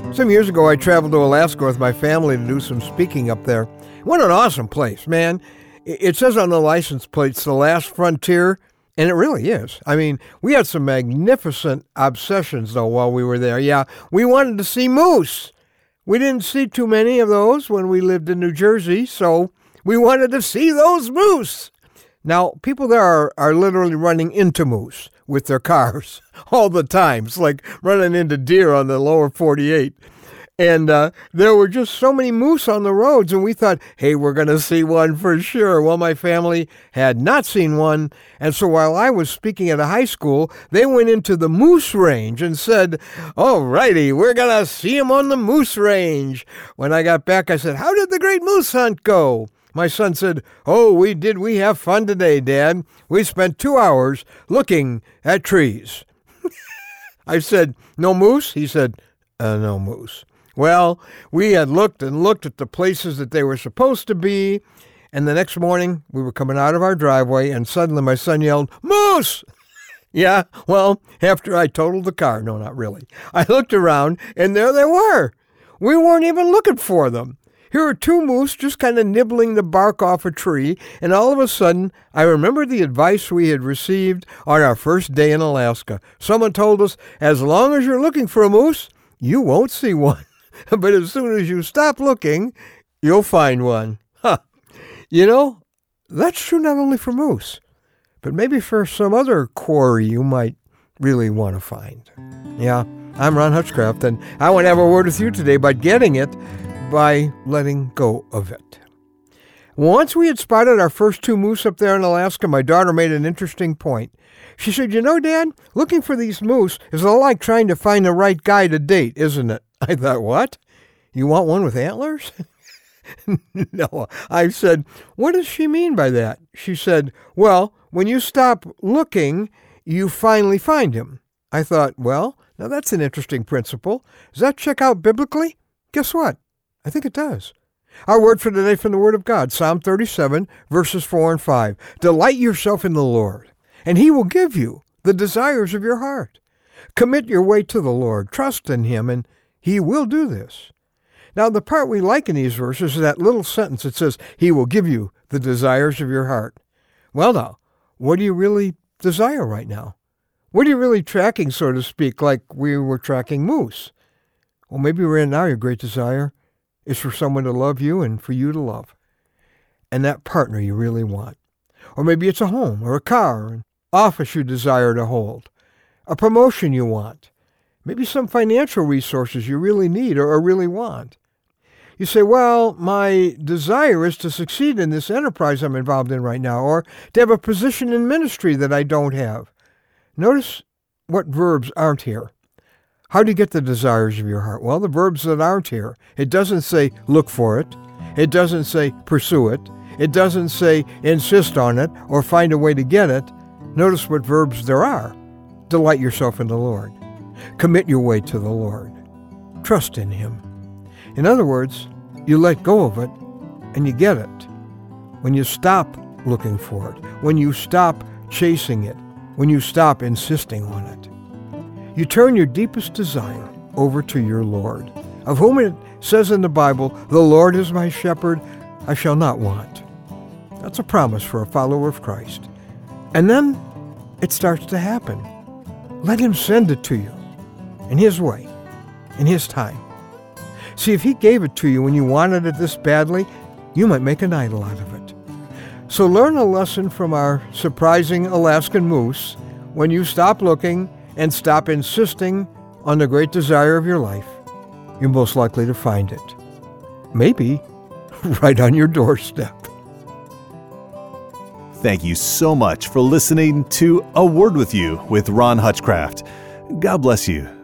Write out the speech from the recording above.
Some years ago, I traveled to Alaska with my family to do some speaking up there. What an awesome place, man. It says on the license plates, the last frontier, and it really is. I mean, we had some magnificent obsessions, though, while we were there. Yeah, we wanted to see moose. We didn't see too many of those when we lived in New Jersey, so we wanted to see those moose. Now, people there are literally running into moose with their cars all the time. It's like running into deer on the lower 48. And there were just so many moose on the roads, and we thought, hey, we're going to see one for sure. Well, my family had not seen one, and so while I was speaking at a high school, they went into the moose range and said, all righty, we're going to see him on the moose range. When I got back, I said, how did the great moose hunt go? My son said, oh, we have fun today, Dad. We spent 2 hours looking at trees. I said, no moose? He said, no moose. Well, we had looked and looked at the places that they were supposed to be, and the next morning we were coming out of our driveway, and suddenly my son yelled, moose! Yeah, well, after I totaled the car, no, not really, I looked around, and there they were. We weren't even looking for them. Here are 2 moose just kind of nibbling the bark off a tree, and all of a sudden, I remembered the advice we had received on our first day in Alaska. Someone told us, as long as you're looking for a moose, you won't see one. But as soon as you stop looking, you'll find one. Huh. You know, that's true not only for moose, but maybe for some other quarry you might really want to find. Yeah, I'm Ron Hutchcraft, and I want to have a word with you today about getting it by letting go of it. Once we had spotted our first 2 moose up there in Alaska, my daughter made an interesting point. She said, you know, Dad, looking for these moose is a lot like trying to find the right guy to date, isn't it? I thought, what? You want one with antlers? No, I said, what does she mean by that? She said, well, when you stop looking, you finally find him. I thought, well, now that's an interesting principle. Does that check out biblically? Guess what? I think it does. Our word for today from the Word of God, Psalm 37, verses 4 and 5. Delight yourself in the Lord, and He will give you the desires of your heart. Commit your way to the Lord. Trust in Him, and He will do this. Now, the part we like in these verses is that little sentence that says, He will give you the desires of your heart. Well, now, what do you really desire right now? What are you really tracking, so to speak, like we were tracking moose? Well, maybe right now your great desire is for someone to love you and for you to love, and that partner you really want. Or maybe it's a home or a car, an office you desire to hold, a promotion you want, maybe some financial resources you really need or really want. You say, well, my desire is to succeed in this enterprise I'm involved in right now, or to have a position in ministry that I don't have. Notice what verbs aren't here. How do you get the desires of your heart? Well, the verbs that aren't here. It doesn't say look for it. It doesn't say pursue it. It doesn't say insist on it or find a way to get it. Notice what verbs there are. Delight yourself in the Lord. Commit your way to the Lord. Trust in Him. In other words, you let go of it and you get it. When you stop looking for it, when you stop chasing it, when you stop insisting on it. You turn your deepest desire over to your Lord, of whom it says in the Bible, the Lord is my shepherd, I shall not want. That's a promise for a follower of Christ. And then it starts to happen. Let Him send it to you in His way, in His time. See, if He gave it to you when you wanted it this badly, you might make an idol out of it. So learn a lesson from our surprising Alaskan moose. When you stop looking and stop insisting on the great desire of your life, you're most likely to find it. Maybe right on your doorstep. Thank you so much for listening to A Word With You with Ron Hutchcraft. God bless you.